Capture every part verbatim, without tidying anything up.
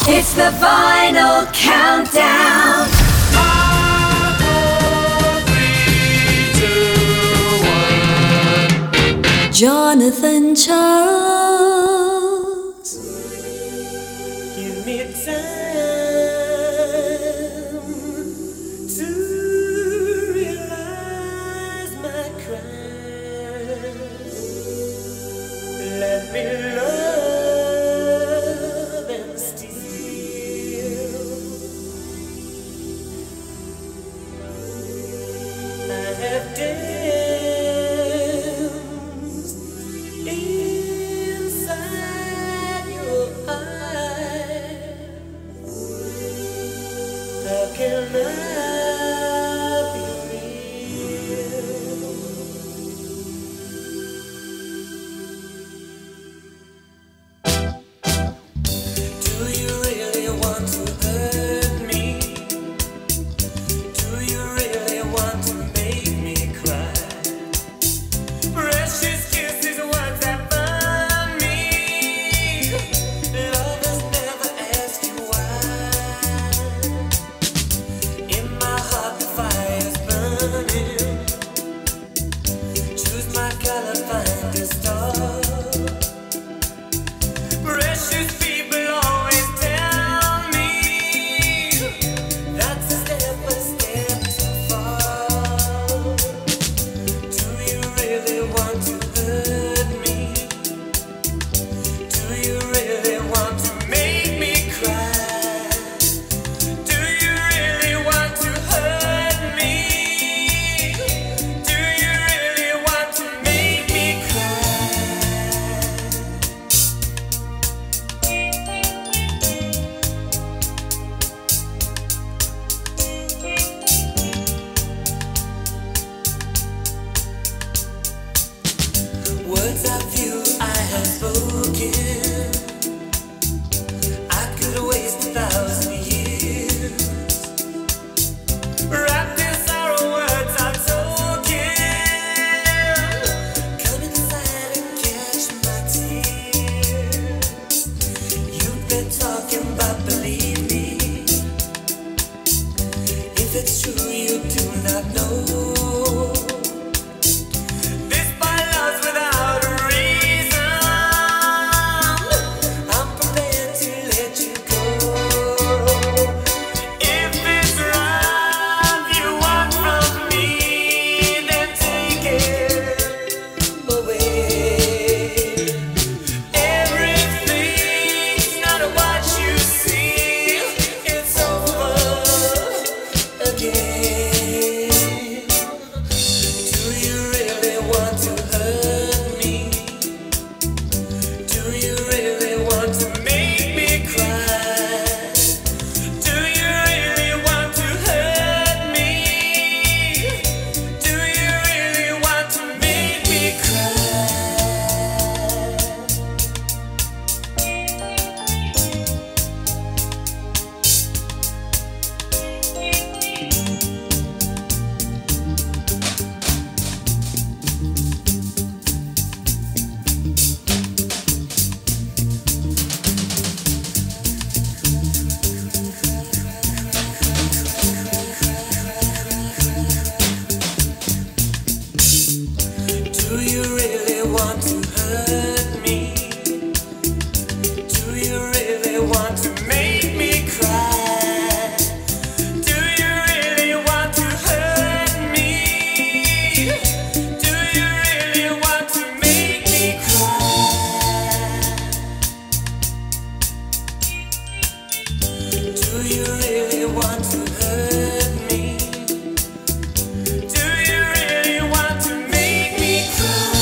It's the final countdown. Five, four, three, two, one. Jonathan Charles. Give me time to realize my crime. Let me love and steal. I have danced inside your eyes. How can I be real? Do you really want to hurt me? Do you really want to make me cry? Precious kisses, words that burn me. Lovers never ask you why. In my heart the fire's burning. Choose my color, find a star. Precious people always tell me that's a step, a step too far. Do you really want to hurt me? Do you really want to make me cry? Do you really want to hurt me? Do you really want to make me cry? Words of you I have spoken, I could waste a thousand years. Wrapped in sorrow, words are token. Come inside and catch my tears. You've been talking, but believe me, if it's true you do not know. This by love's without a reason. I'm prepared to let you go. If it's love you want from me, then take it away. Everything's not what you see. It's over again. Do you really want to hurt me? Do you really want to make me cry? Do you really want to hurt me? Do you really want to make me cry? Do you really want to hurt me? Do you really want to make me cry? Do you really want to hurt me? Do you really want to make me cry? Do you really want to hurt me? Do you really want to make me cry?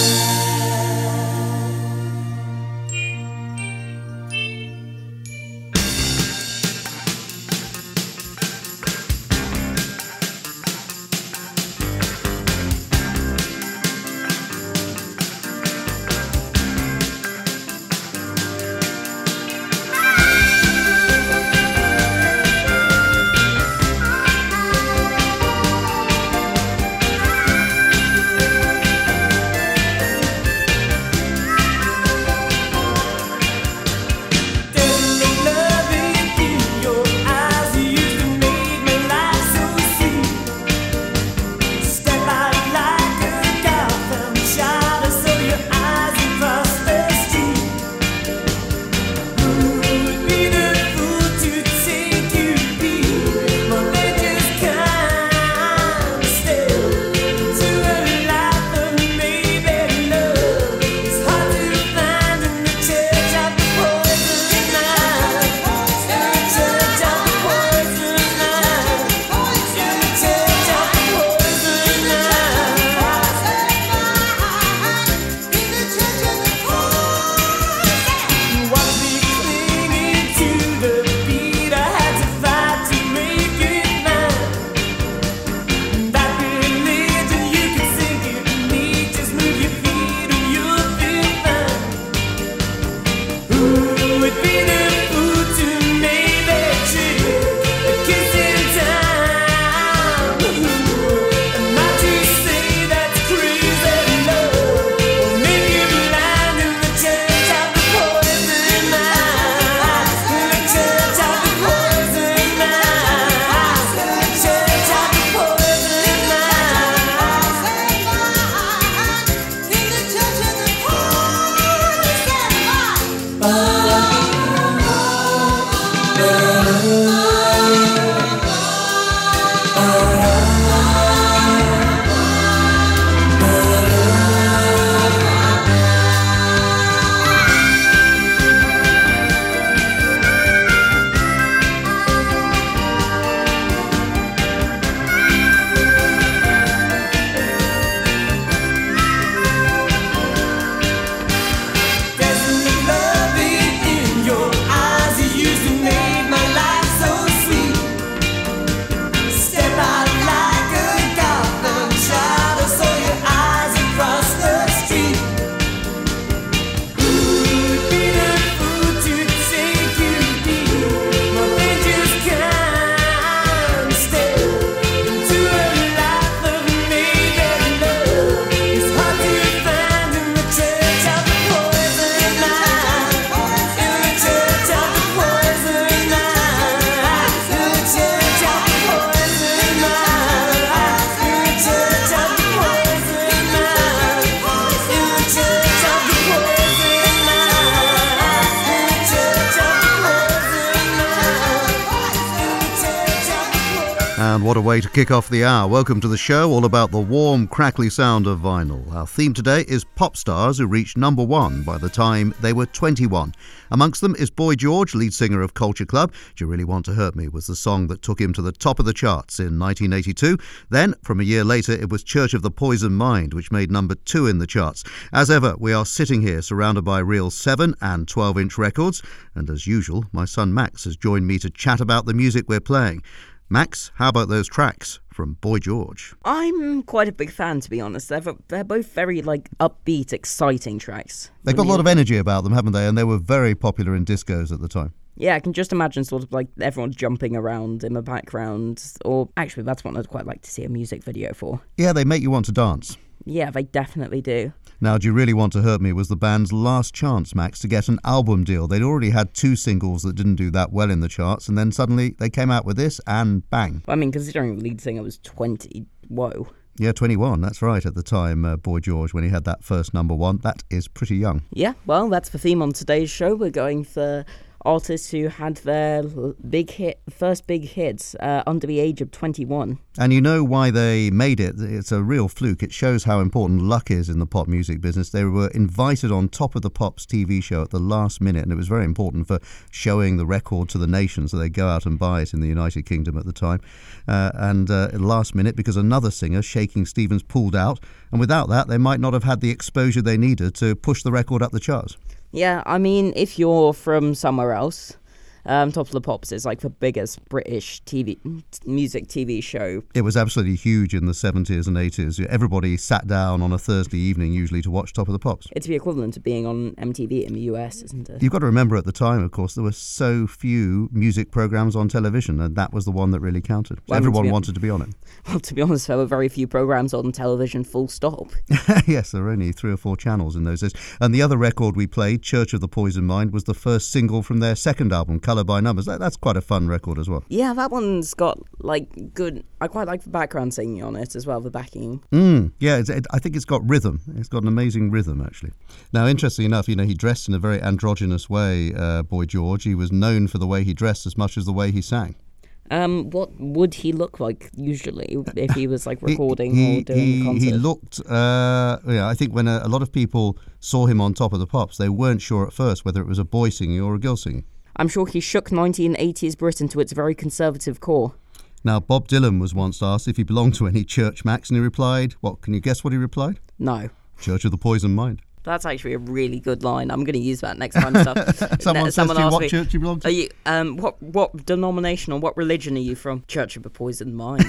And what a way to kick off the hour. Welcome to the show, all about the warm, crackly sound of vinyl. Our theme today is pop stars who reached number one by the time they were twenty-one. Amongst them is Boy George, lead singer of Culture Club. Do You Really Want to Hurt Me was the song that took him to the top of the charts in nineteen eighty-two. Then, from a year later, it was Church of the Poison Mind, which made number two in the charts. As ever, we are sitting here surrounded by real seven and twelve-inch records. And as usual, my son Max has joined me to chat about the music we're playing. Max, how about those tracks from Boy George? I'm quite a big fan, to be honest. They're, they're both very, like, upbeat, exciting tracks. They've got a lot of energy about them, haven't they? And they were very popular in discos at the time. Yeah, I can just imagine sort of like everyone jumping around in the background. Or actually, that's one I'd quite like to see a music video for. Yeah, they make you want to dance. Yeah, they definitely do. Now, Do You Really Want to Hurt Me was the band's last chance, Max, to get an album deal. They'd already had two singles that didn't do that well in the charts, and then suddenly they came out with this, and bang. I mean, considering the lead singer was twenty, whoa. Yeah, twenty-one, that's right, at the time, uh, Boy George, when he had that first number one. That is pretty young. Yeah, well, that's the theme on today's show. We're going for artists who had their big hit, first big hits uh, under the age of twenty-one. And you know why they made it. It's a real fluke. It shows how important luck is in the pop music business. They were invited on Top of the Pops T V show at the last minute, and it was very important for showing the record to the nation, so they go out and buy it in the United Kingdom at the time. Uh, and uh, at the last minute, because another singer, Shaking Stevens, pulled out, and without that, they might not have had the exposure they needed to push the record up the charts. Yeah, I mean, if you're from somewhere else, um, Top of the Pops is like the biggest British T V music T V show. It was absolutely huge in the seventies and eighties. Everybody sat down on a Thursday evening usually to watch Top of the Pops. It's the equivalent of being on M T V in the U S, isn't it? You've got to remember at the time, of course, there were so few music programmes on television, and that was the one that really counted. So well, everyone to be, wanted to be on it. Well, to be honest, there were very few programmes on television, full stop. Yes, there were only three or four channels in those days. And the other record we played, Church of the Poison Mind, was the first single from their second album, Colour by Numbers. That, that's quite a fun record as well. Yeah, that one's got, like, good... I quite like the background singing on it as well, the backing. Mm, yeah, it's, it, I think it's got rhythm. It's got an amazing rhythm, actually. Now, interestingly enough, you know, he dressed in a very androgynous way, uh, Boy George. He was known for the way he dressed as much as the way he sang. Um, what would he look like usually if he was like recording he, he, or doing he, a concert? He looked, uh, yeah, I think when a, a lot of people saw him on Top of the Pops, they weren't sure at first whether it was a boy singing or a girl singing. I'm sure he shook nineteen eighties Britain to its very conservative core. Now, Bob Dylan was once asked if he belonged to any church, Max, and he replied, what, can you guess what he replied? No. Church of the Poison Mind. That's actually a really good line. I'm going to use that next time. Stuff. Someone ne- says to you, what me, church you belong to? Are you, um, what, what denomination or what religion are you from? Church of the Poison Mind.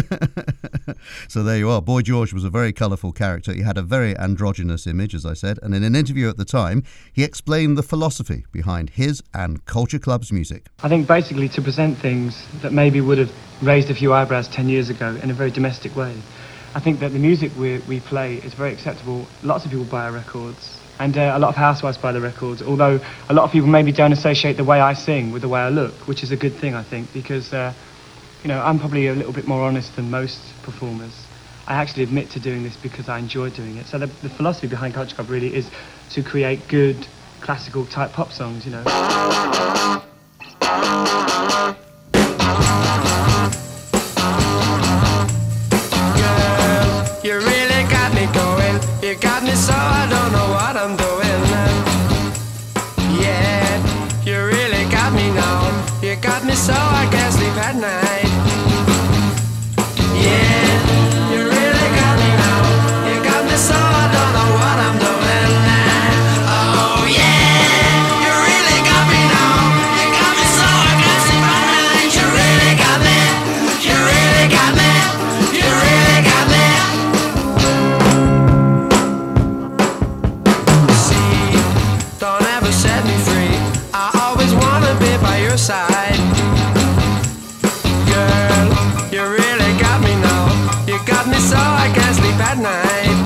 So there you are. Boy George was a very colourful character. He had a very androgynous image, as I said, and in an interview at the time, he explained the philosophy behind his and Culture Club's music. I think basically to present things that maybe would have raised a few eyebrows ten years ago in a very domestic way. I think that the music we we play is very acceptable. Lots of people buy our records, and uh, a lot of housewives buy the records, although a lot of people maybe don't associate the way I sing with the way I look, which is a good thing, I think, because, uh, you know, I'm probably a little bit more honest than most performers. I actually admit to doing this because I enjoy doing it. So the, the philosophy behind Culture Club really is to create good, classical-type pop songs, you know. bad night. Yeah, you really got me now. You got me so I don't know what I'm doing now. Oh yeah, you really got me now. You got me so I can't sleep at night. You really got me. You really got me. You really got me. See, don't ever set me free. I always wanna be by your side. Girl, you really got me now. You got me so I can't sleep at night.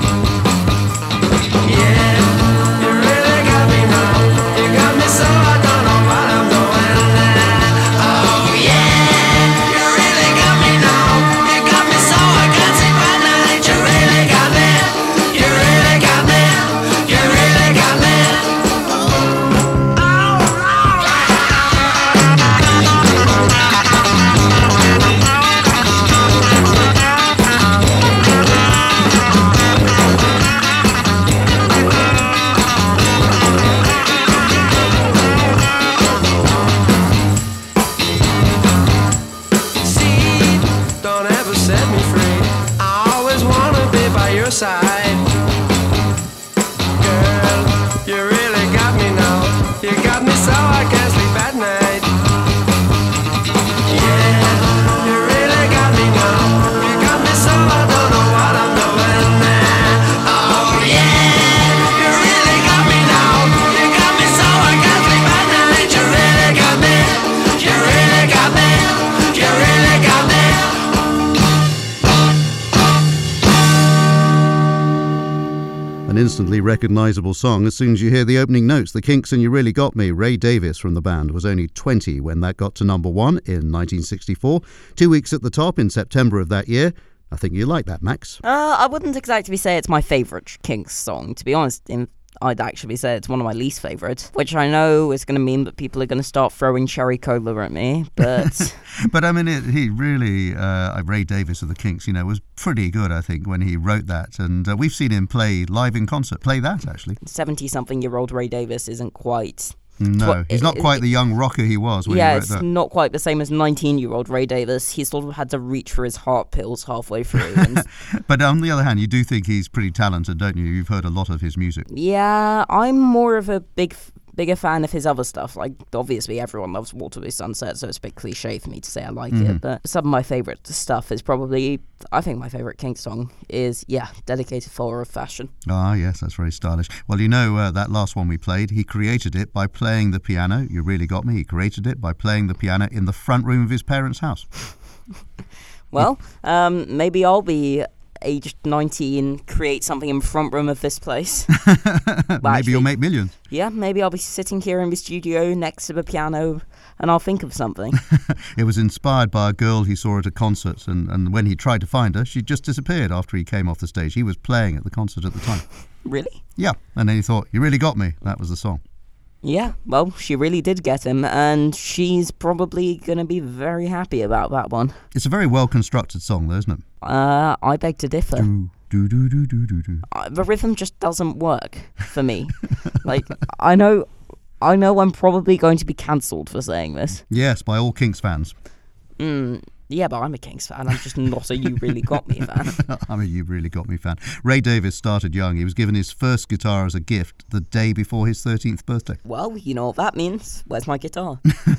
Yeah, you really got me now. You got me so I don't know what I'm doing now. Oh yeah, you really got me now. You got me so I can't sleep at night. You really got me. You really got me. You really got me. See, don't ever set me free. I always wanna be by your side. Girl, you really got me now. You got me so I can't sleep at night. Yeah, you really got me now. You got me so I don't know what I'm doing now. Oh yeah, you really got me now. You got me so I can't sleep at night. You really got me. You really got me. You really got me. An instantly recognisable song as soon as you hear the opening notes. The Kinks and You Really Got Me. Ray Davies from the band was only twenty when that got to number one in nineteen sixty-four. Two weeks at the top in September of that year. I think you like that, Max. Uh, I wouldn't exactly say it's my favourite Kinks song. To be honest, in, I'd actually say it's one of my least favourite, which I know is going to mean that people are going to start throwing cherry cola at me, but... But I mean, it, he really, uh, Ray Davies of the Kinks, you know, was pretty good, I think, when he wrote that. And uh, we've seen him play live in concert, play that, actually. seventy-something-year-old Ray Davies isn't quite... No, he's not quite the young rocker he was when yeah, he wrote it's that. not quite the same as nineteen-year-old Ray Davies. He sort of had to reach for his heart pills halfway through. And But on the other hand, you do think he's pretty talented, don't you? You've heard a lot of his music. yeah, I'm more of a big, bigger fan of his other stuff. Like, obviously, everyone loves Waterloo Sunset, so it's a bit cliche for me to say I like Mm-hmm. it. But some of my favourite stuff is probably, I think my favourite Kinks song is, yeah, Dedicated Follower of Fashion. Ah, yes, that's very stylish. Well, you know, uh, that last one we played, he created it by playing the piano. You really got me. He created it by playing the piano in the front room of his parents' house. Well, um, maybe I'll be aged nineteen, create something in the front room of this place. Maybe actually- you'll make millions. Yeah, maybe I'll be sitting here in the studio next to the piano and I'll think of something. It was inspired by a girl he saw at a concert, and, and when he tried to find her, she just disappeared after he came off the stage. He was playing at the concert at the time. Really? Yeah, and then he thought, you really got me. That was the song. Yeah, well, she really did get him, and she's probably going to be very happy about that one. It's a very well-constructed song, though, isn't it? Uh, I beg to differ. Do, do, do, do, do, do, do. Uh, the rhythm just doesn't work for me. Like, I know... I know I'm probably going to be cancelled for saying this. Yes, by all Kinks fans. Mm, yeah, but I'm a Kinks fan. I'm just not a You Really Got Me fan. I mean, you really got me fan. Ray Davies started young. He was given his first guitar as a gift the day before his thirteenth birthday. Well, you know what that means. Where's my guitar?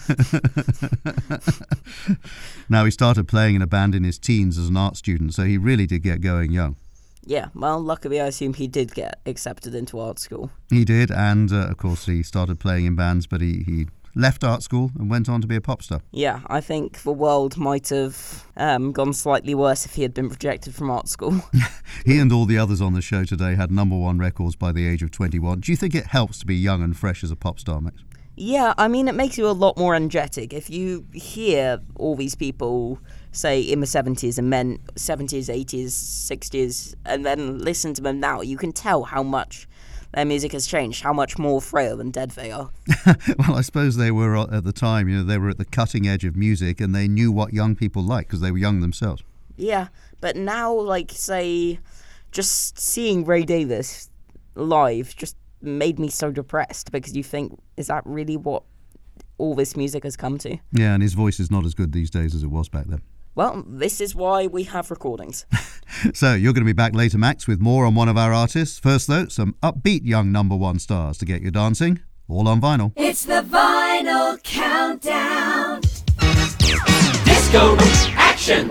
Now, he started playing in a band in his teens as an art student, so he really did get going young. Yeah, well, luckily I assume he did get accepted into art school. He did, and uh, of course he started playing in bands, but he, he left art school and went on to be a pop star. Yeah, I think the world might have um, gone slightly worse if he had been rejected from art school. He and all the others on the show today had number one records by the age of twenty-one. Do you think it helps to be young and fresh as a pop star, Max? Yeah, I mean, it makes you a lot more energetic. If you hear all these people, say, in the seventies and then seventies, eighties, sixties, and then listen to them now, you can tell how much their music has changed, how much more frail and dead they are. Well, I suppose they were uh, at the time, you know, they were at the cutting edge of music and they knew what young people liked because they were young themselves. Yeah, but now, like, say, just seeing Ray Davies live just made me so depressed because you think, is that really what all this music has come to. Yeah, and his voice is not as good these days as it was back then. Well, this is why we have recordings. So, you're going to be back later, Max, with more on one of our artists. First, though, some upbeat young number one stars to get you dancing, all on vinyl. It's the Vinyl Countdown. Disco Roots action!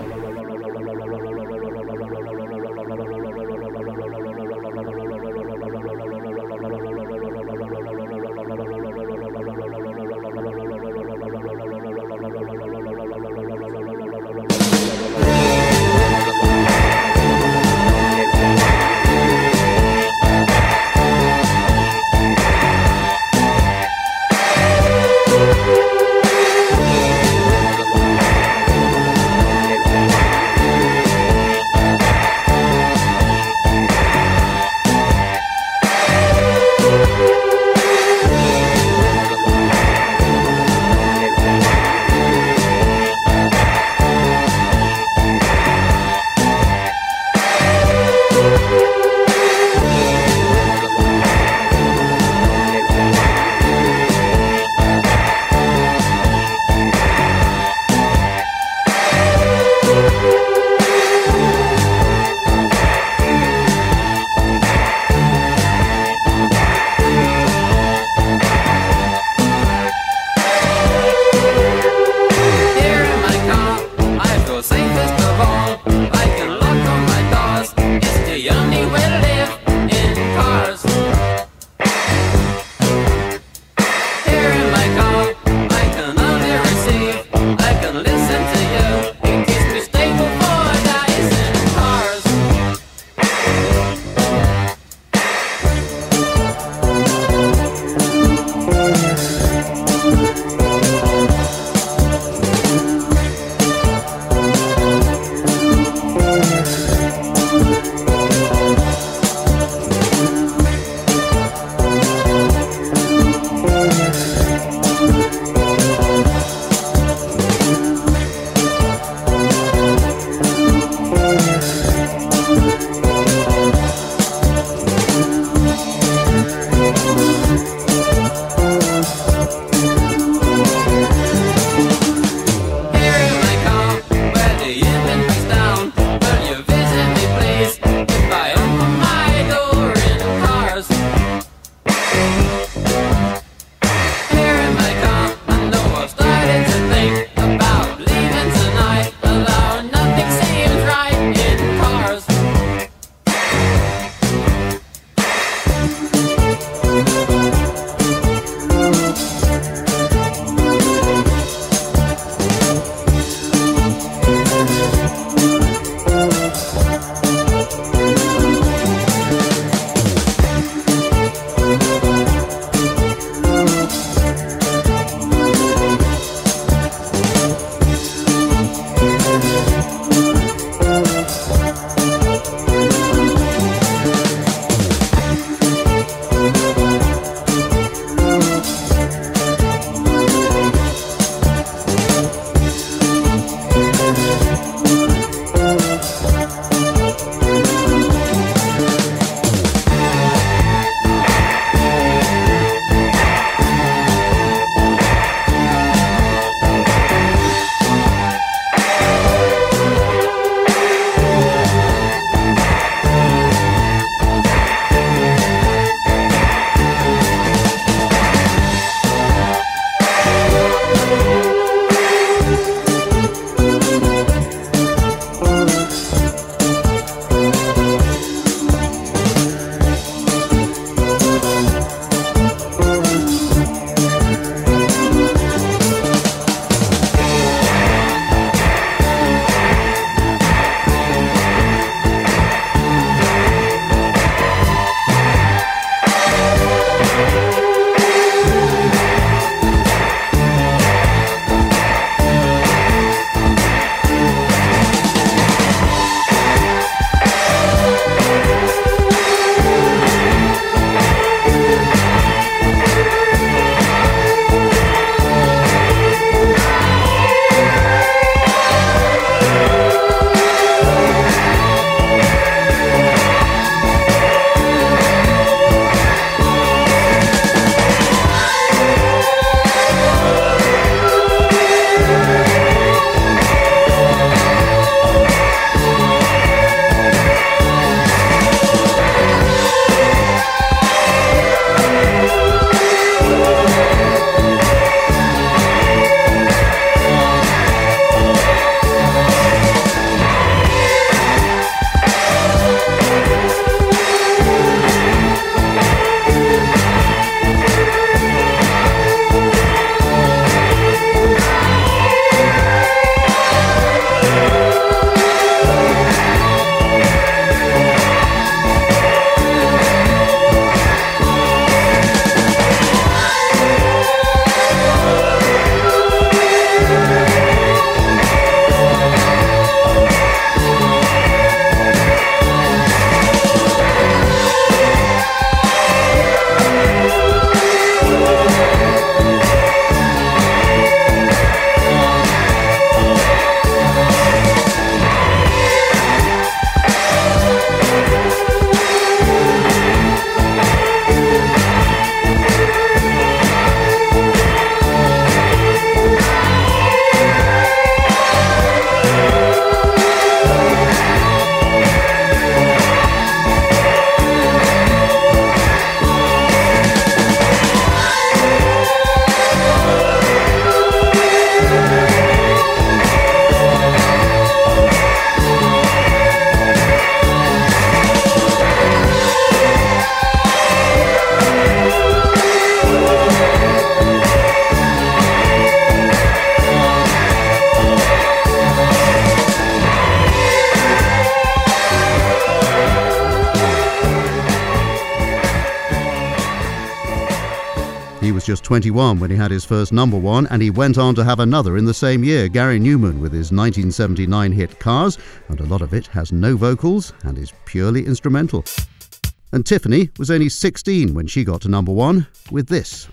was just twenty-one when he had his first number one, and he went on to have another in the same year, Gary Newman, with his nineteen seventy-nine hit Cars, and a lot of it has no vocals and is purely instrumental. And Tiffany was only sixteen when she got to number one with this.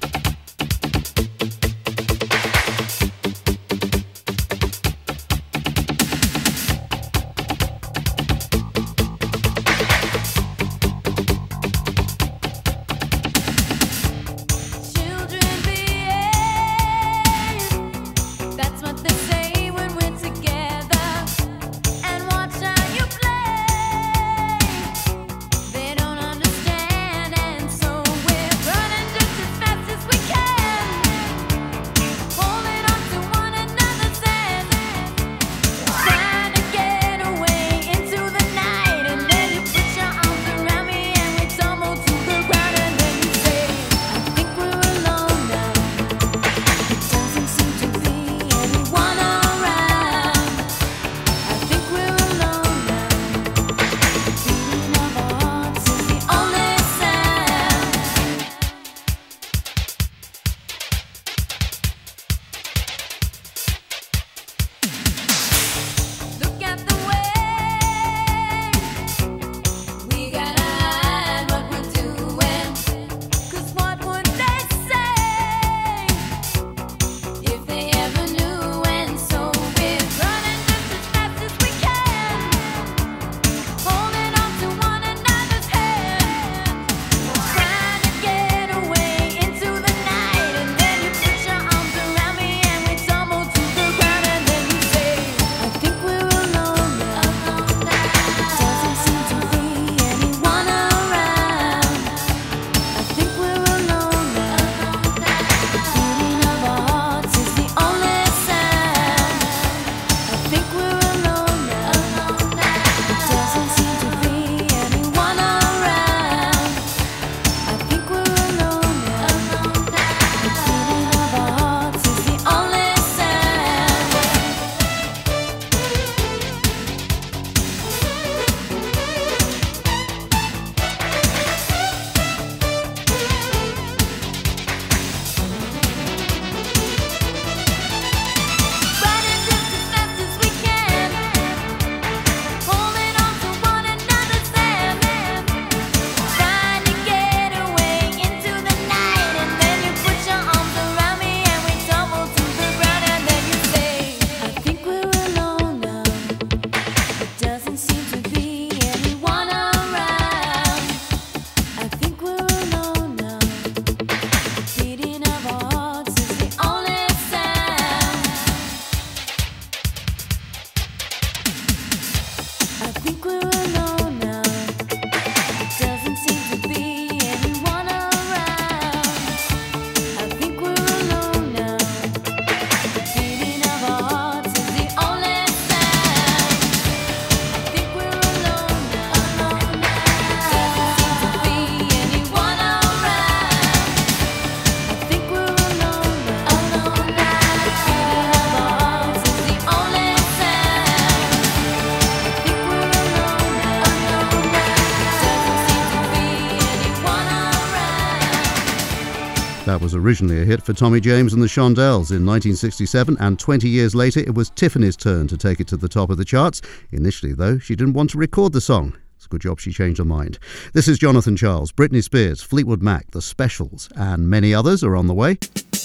That was originally a hit for Tommy James and the Shondells in nineteen sixty-seven, and twenty years later it was Tiffany's turn to take it to the top of the charts. Initially, though, she didn't want to record the song. It's a good job she changed her mind. This is Jonathan Charles, Britney Spears, Fleetwood Mac, The Specials, and many others are on the way.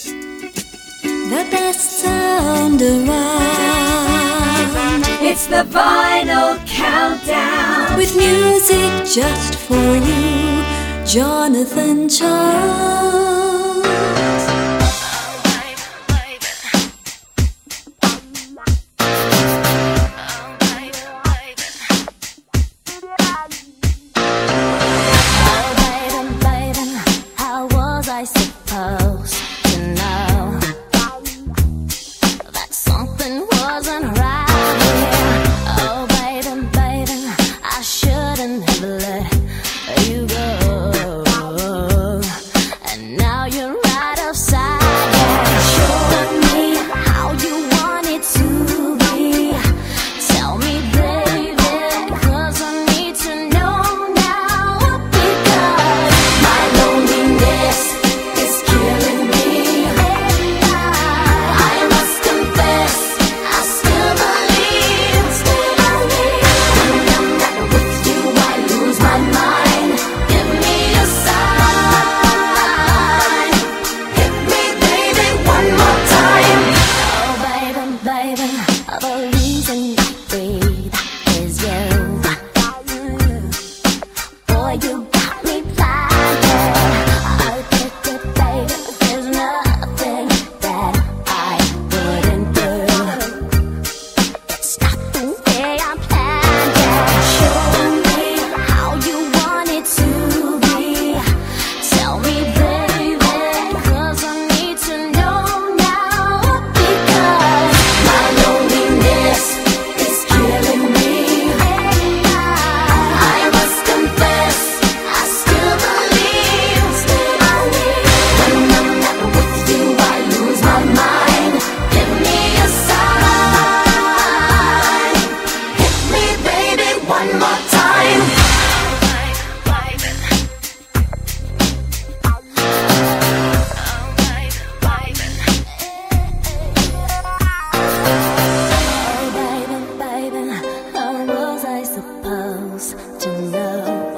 The best sound around. It's the Vinyl Countdown. With music just for you, Jonathan Charles. Killing me. baby, the reason I breathe is you. Boy, you got me blinded. I get it, baby. There's nothing that I wouldn't do. It's not the way I planned it. Show me how you want it to be. Tell me, baby, 'cause I need to know now. Because my loneliness is killing me. I must confess, I still believe, still believe. When I'm not with you, I lose my mind. Give me a sign. Hit me, baby, one more time. Oh, baby, baby, how was I supposed to know?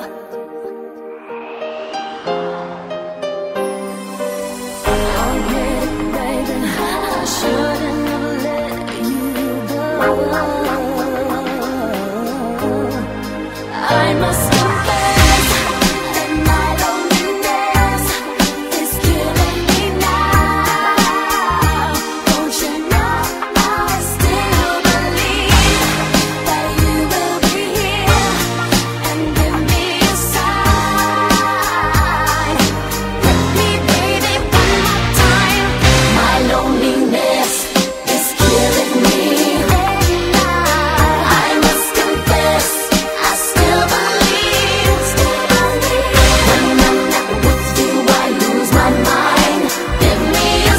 Oh, baby, baby, I shouldn't have let you go. I must confess that my loneliness is killing me now. Don't you know I still believe that you will be here and give me a sign. Hit me, baby, one more time. My loneliness is killing me. I must confess, I still believe, still believe. When I'm not with you, I lose my mind. Give me a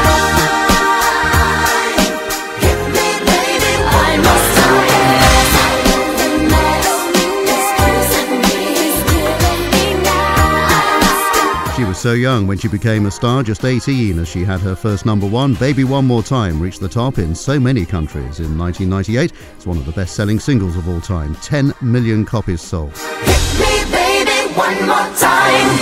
sign. Hit me, baby, I must confess. My loneliness is killing me, killing me now. She was so young when she became a star, just eighteen, as she had her first number one. Baby One More Time reached the top in so many countries. In nineteen ninety-eight, it's one of the best-selling singles of all time. ten million copies sold. Hit me, baby, one more time.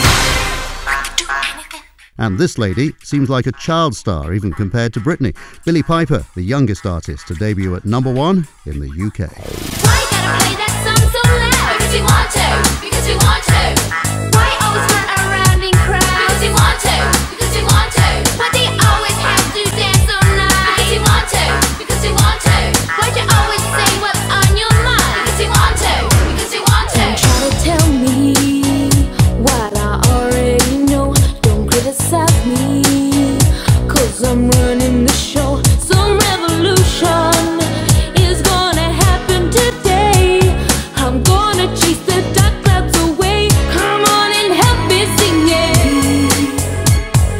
And this lady seems like a child star, even compared to Britney. Billie Piper, the youngest artist to debut at number one in the U K. Why you gotta play that song so loud? Because we want to, because we want to. Why always run around in crowds? Because we want to, because we want to. Why do you always have to dance so loud? Because we want to, because we want to. Why'd you always say what's on your mind? Because we want to, because we want to. Don't try to tell me what I already know. Don't criticize me, 'cause I'm running the show. Some revolution is gonna happen today. I'm gonna chase the dark clouds away. Come on and help me sing it.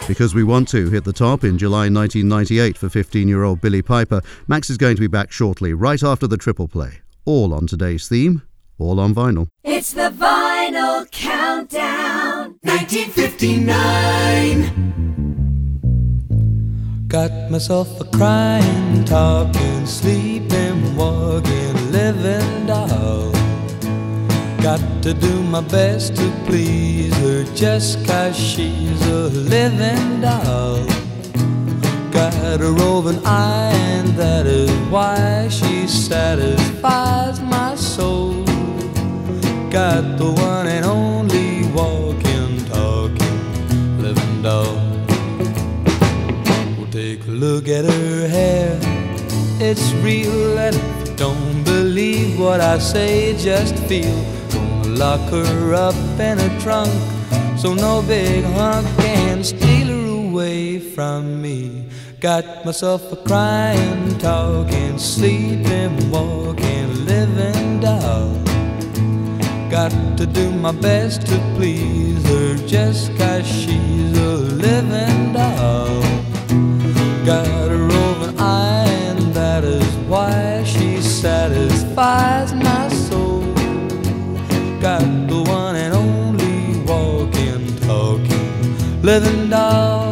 Because We Want To hit the top in July nineteen ninety-eight for fifteen-year-old Billie Piper. Max is going to be back shortly, right after the triple play. All on today's theme, all on vinyl. It's the Vinyl Countdown. nineteen fifty-nine. Got myself a crying, talking, sleeping, walking, living doll. Got to do my best to please her just 'cause she's a living doll. Got a roving eye and that is why she satisfies my soul. Got the one and only walking, talking, living doll. Well, take a look at her hair, it's real, and if you don't believe what I say, just feel. Gonna lock her up in a trunk so no big hunk can steal her away from me. Got myself a crying, talking, sleeping, walking, living doll. Got to do my best to please her just 'cause she's a living doll. Got a roving eye and that is why she satisfies my soul. Got the one and only walking, talking, living doll.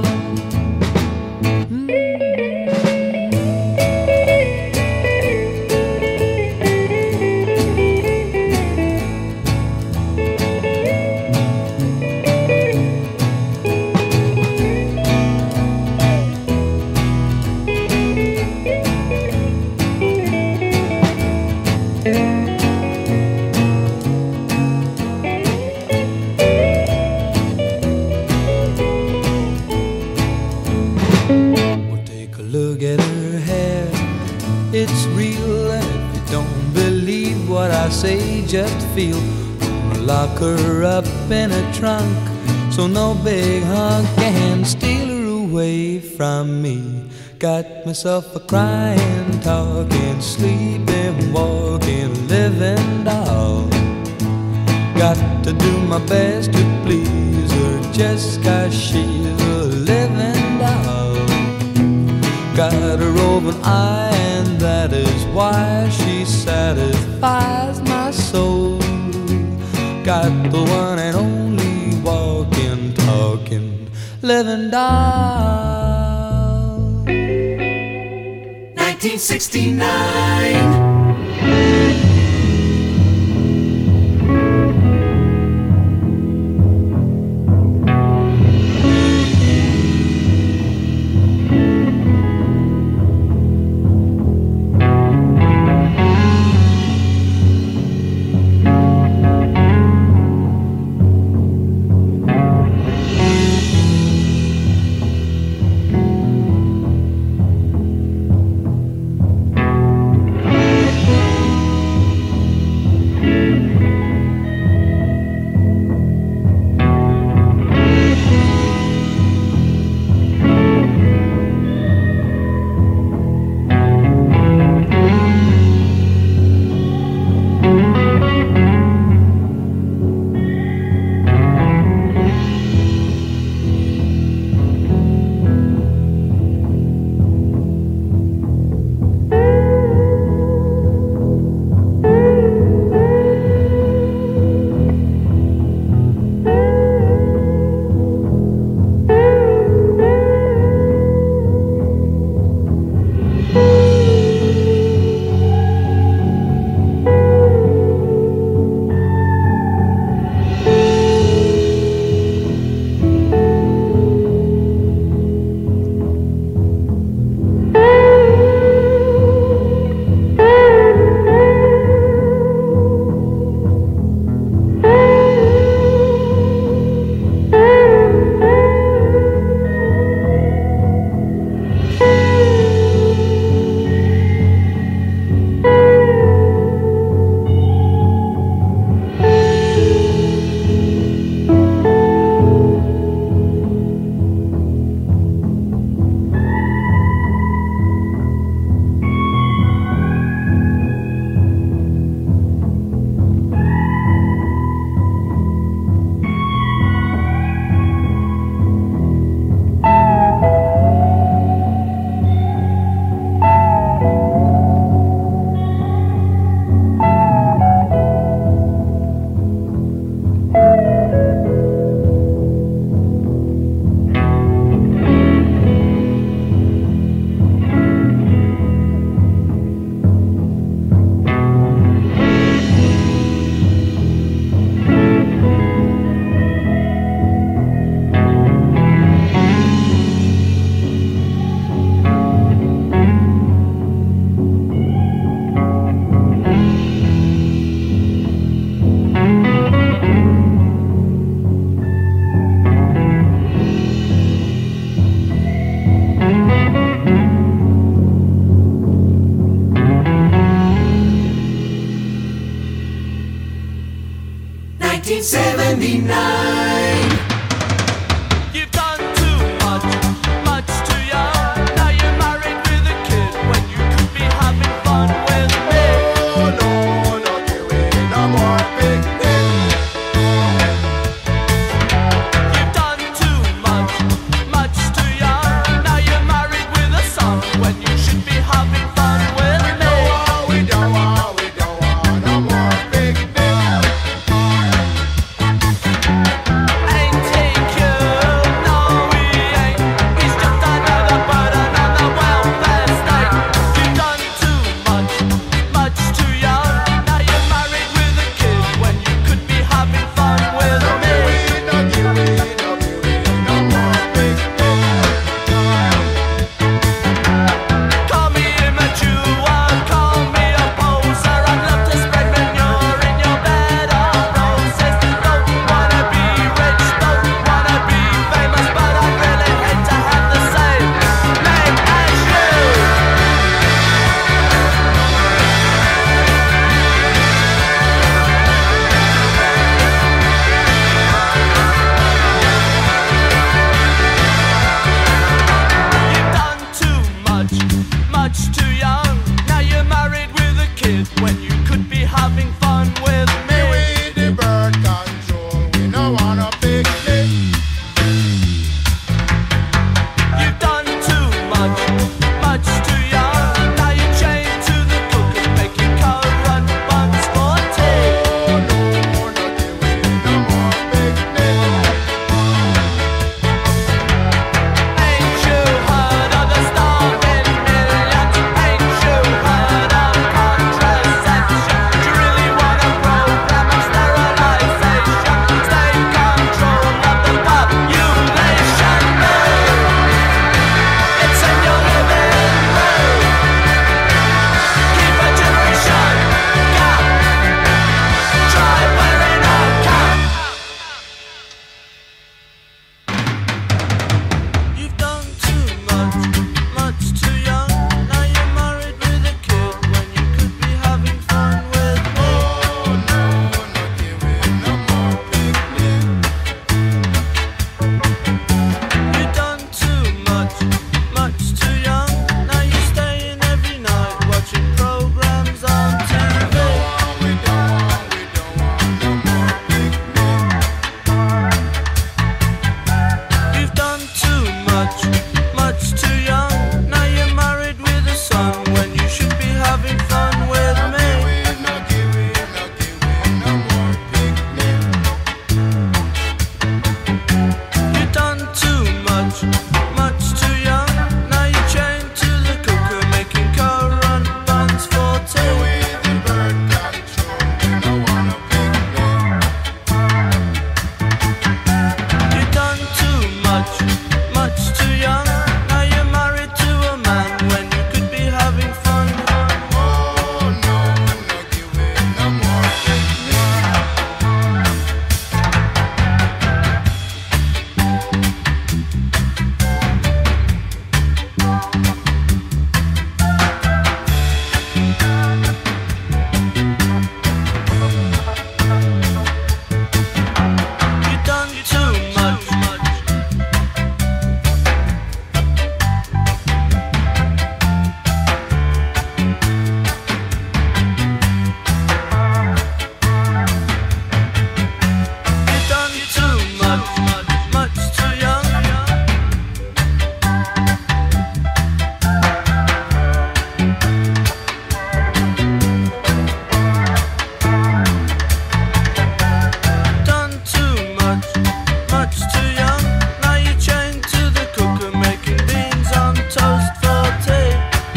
It's real, and if you don't believe what I say, just feel. Gonna lock her up in a trunk so no big hunk can steal her away from me. Got myself a crying, talking, sleeping, walking, living doll. Got to do my best to please her just 'cause she's a living doll. Got a roving eye and that is why she satisfies my soul. Got the one and only walking, talking, living doll. nineteen sixty-nine. sixty-nine. You've done too much, much too young. Now you're married with a kid when you could be having fun with me. Oh no, no giving no more picnic. You've done too much, much too young. Now you're married with a son when you should be having fun with me. Oh, we don't want, we don't want no more picnic. Ain't he cute? No, he ain't. He's just another burden on the welfare state. You've done too much, much too young. Now you're married with a kid when you could be having fun with me. No giving, no giving no more picnic. Call me immature, call me a poser. I'd love to spread manure in your bed of roses. Don't wanna be rich, don't wanna be famous, but I really hate to have the same name as you. You've done too much, much too young. Now you're married with a kid when you could be having fun with me. We the bird control, we no want a picnic. You've done too much, much too young. Now you're chained to the cook and making currant buns for tea. Oh no, no giving no more picnic. Ain't you heard of the starving millions? Ain't you heard of contraception? Do you really want a program of sterilization? State control of the population. It's in your living room. Keep a generation gap. Try wearing a cap. You've done too much, much too young. Now you're married with a kid when you could be having fun with me. Oh no, no giving no more picnic. You've done too much, much too young. Now you're staying every night watching programs on T V. We don't want, we don't want no more picnic. You've done too much, much too young. Now you're married with a son when you should be having fun with me. We no giving, no giving no more picnic. You've done too much, much too young. Now you're chained to the cooker making currant buns for tea. We the bird control, we no want a picnic. You've done too much, much too young. Now you're married to a man when you could be having fun. Oh no, no giving no more picnic. You've done too much. You've done too much, much too young. Done too much, much too young. Now you're chained to the cooker making beans on toast for tea.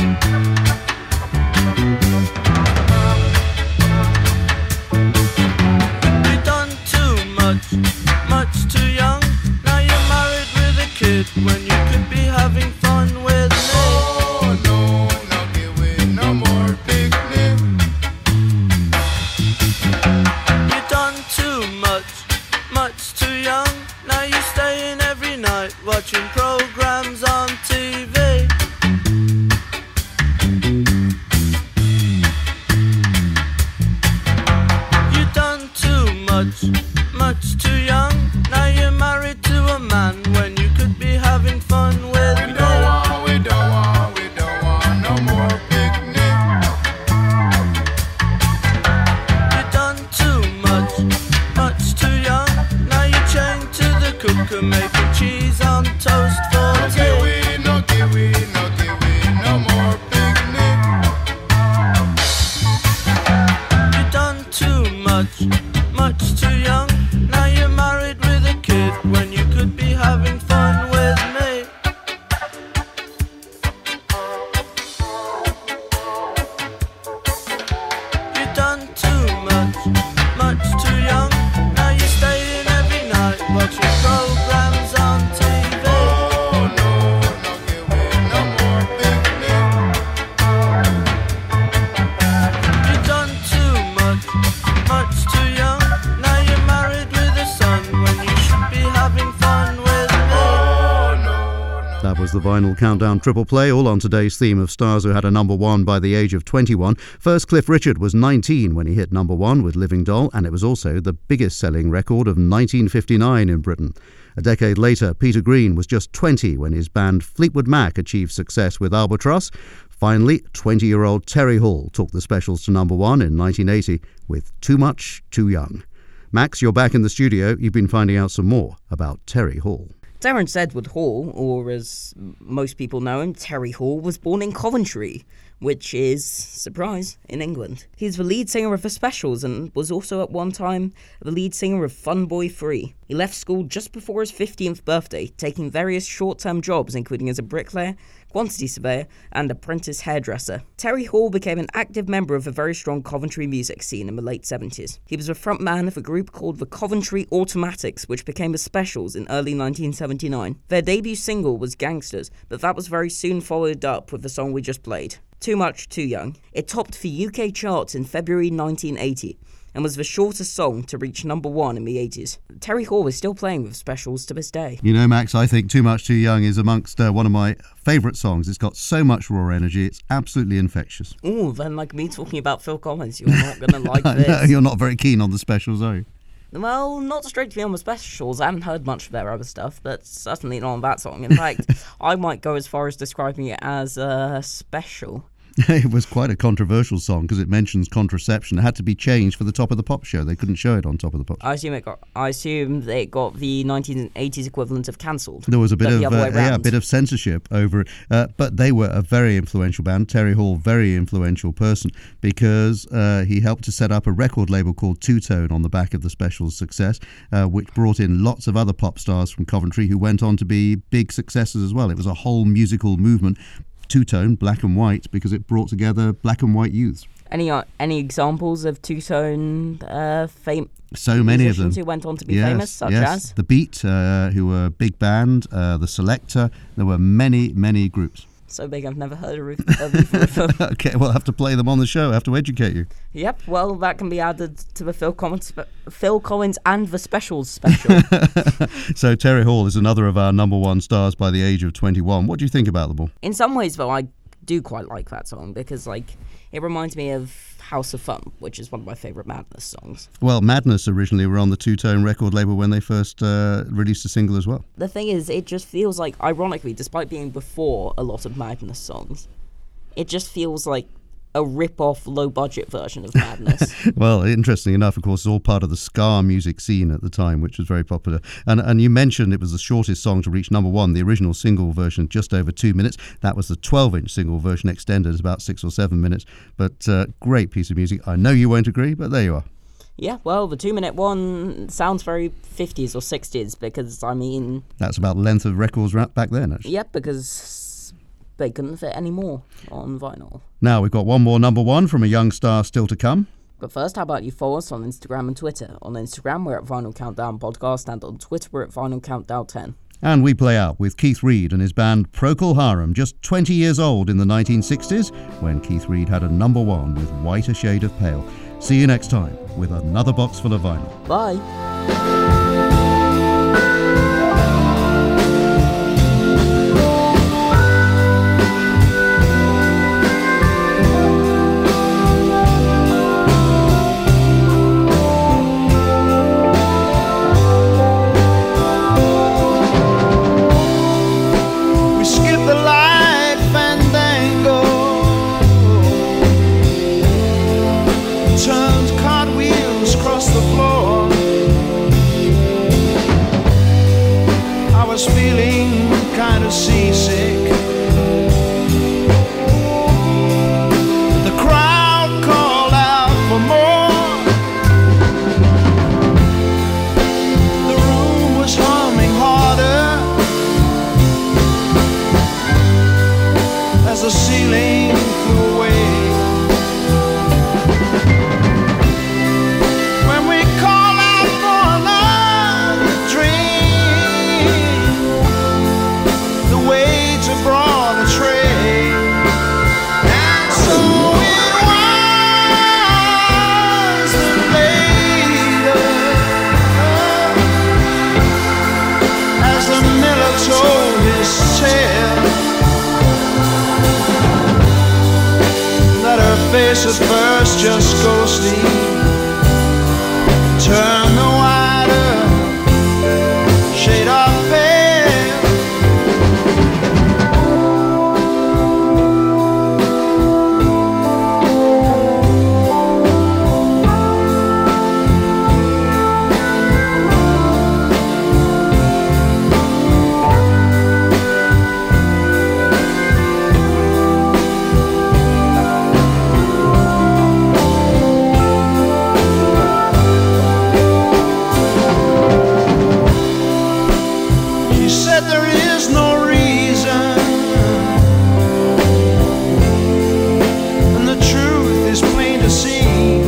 You've done too much, much too young. Now you're married with a kid when you could be having fun with me. Oh no, no giving no more picnic. You've done too much, much too young. Now you're staying every night watching programs on T V. You've done too much, much too young. bacon, cheese on toast for tea. Kiwi, no kiwi, no kiwi, no more picnic. You've done too much, much too young. Now you're married with a kid when you could be having fun with me. You've done too much, much too young. Now you're staying every night watching programs on T V. Oh no, no kiwi, no more picnic. You've done too much, much too young. Now you're married with a son when you should be having fun with me. Oh no, no. That was the Vinyl Countdown Triple Play, all on today's theme of stars who had a number one by the age of twenty-one. First, Cliff Richard was nineteen when he hit number one with Living Doll, and it was also the biggest selling record of nineteen fifty-nine in Britain. A decade later, Peter Green was just twenty when his band Fleetwood Mac achieved success with Albatross. Finally, twenty-year-old Terry Hall took the Specials to number one in nineteen eighty with Too Much, Too Young. Max, you're back in the studio. You've been finding out some more about Terry Hall. Terence Edward Hall, or as most people know him, Terry Hall, was born in Coventry, which is, surprise, in England. He's the lead singer of The Specials and was also at one time the lead singer of Fun Boy Free. He left school just before his fifteenth birthday, taking various short-term jobs including as a bricklayer, quantity surveyor and apprentice hairdresser. Terry Hall became an active member of a very strong Coventry music scene in the late seventies. He was a frontman of a group called the Coventry Automatics, which became the Specials in early nineteen seventy-nine. Their debut single was Gangsters, but that was very soon followed up with the song we just played, Too Much, Too Young. It topped the U K charts in February nineteen eighty and was the shortest song to reach number one in the eighties. Terry Hall is still playing with Specials to this day. You know, Max, I think Too Much Too Young is amongst uh, one of my favourite songs. It's got so much raw energy. It's absolutely infectious. Ooh, then like me talking about Phil Collins, you're not going to like I know, this. you're not very keen on the Specials, are you? Well, not strictly on the Specials. I haven't heard much of their other stuff, but certainly not on that song. In fact, I might go as far as describing it as a special. It was quite a controversial song because it mentions contraception. It had to be changed for the Top of the Pop show. They couldn't show it on Top of the Pop show. I assume it got. I assume it got the nineteen eighties equivalent of cancelled. There was a bit but of the other uh, way yeah, a round. bit of censorship over it, uh, but they were a very influential band. Terry Hall, very influential person, because uh, he helped to set up a record label called Two Tone on the back of the Specials' success, uh, which brought in lots of other pop stars from Coventry who went on to be big successes as well. It was a whole musical movement. Two Tone, black and white, because it brought together black and white youths. Any uh, any examples of Two Tone uh, fame? So many of them. musicians who went on to be yes, famous, such yes. as The Beat, uh, who were a big band, uh, The Selector. There were many, many groups. so big I've never heard of either of them. Okay, we'll have to play them on the show. I have to educate you. Yep, well that can be added to the Phil Collins, spe- Phil Collins and the Specials special. So Terry Hall is another of our number one stars by the age of twenty-one. What do you think about them all? In some ways, though, I do quite like that song because, like, it reminds me of House of Fun, which is one of my favourite Madness songs. Well, Madness originally were on the Two Tone record label when they first uh, released a single as well. The thing is, it just feels like, ironically, despite being before a lot of Madness songs, it just feels like a rip-off, low-budget version of Madness. Well, interesting enough, of course, it's all part of the ska music scene at the time, which was very popular. And and you mentioned it was the shortest song to reach number one. The original single version, just over two minutes. That was the twelve-inch single version, extended as about six or seven minutes. But uh, great piece of music. I know you won't agree, but there you are. Yeah, well, the two-minute one sounds very fifties or sixties because, I mean... That's about the length of records right back then, actually. Yep, because they couldn't fit any more on vinyl. Now, we've got one more number one from a young star still to come. But first, how about you follow us on Instagram and Twitter? On Instagram, we're at Vinyl Countdown Podcast, and on Twitter, we're at Vinyl Countdown ten. And we play out with Keith Reid and his band Procol Harum, just twenty years old in the nineteen sixties, when Keith Reid had a number one with White a Shade of Pale. See you next time with another box full of vinyl. Bye! We skip the light fandango, turns cartwheels across the floor. was feeling kind of seasick. The crowd called out for more. The room was humming harder as the ceiling flew away. When we call out for another drink, the waiter brought a tray. And so it was that later, as the miller told his tale, that her face at first just ghostly turned the wider shade of pale. She said there is no reason, and the truth is plain to see.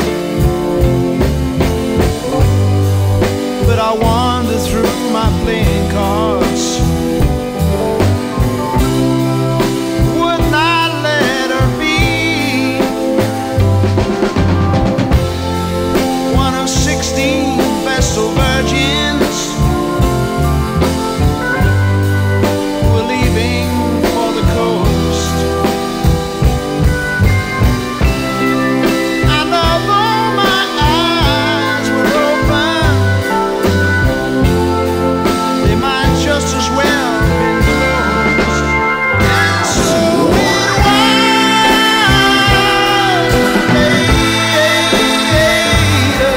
But I wandered through my playing cards, would not let her be one of sixteen vestal virgins who were leaving for the coast. And although my eyes were open, they might just as well have been closed. And so it was later,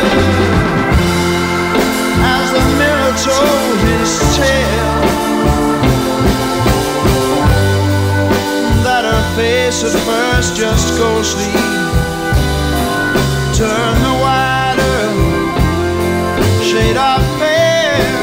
as the mirror told his tale, that her face at first just ghostly turned the wider shade of pale.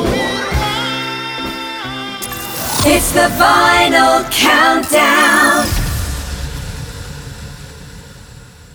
It's the Vinyl Countdown.